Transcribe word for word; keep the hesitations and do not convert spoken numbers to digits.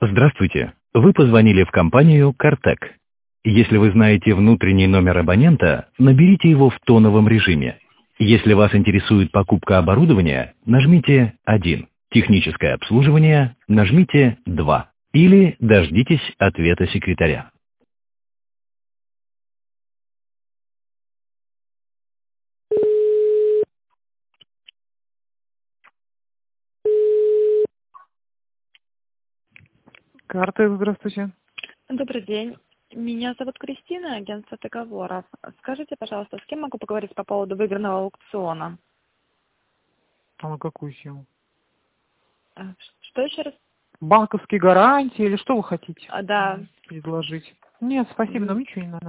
Здравствуйте. Вы позвонили в компанию «Картек». Если вы знаете внутренний номер абонента, наберите его в тоновом режиме. Если вас интересует покупка оборудования, нажмите один. Техническое обслуживание, нажмите два. Или дождитесь ответа секретаря. Карта, здравствуйте. Добрый день. Меня зовут Кристина, агентство договоров. Скажите, пожалуйста, с кем могу поговорить по поводу выигранного аукциона? А на какую сумму? А, ш- Что еще раз? Банковские гарантии или что вы хотите А, Да, предложить? Нет, спасибо, м, нам ничего не надо.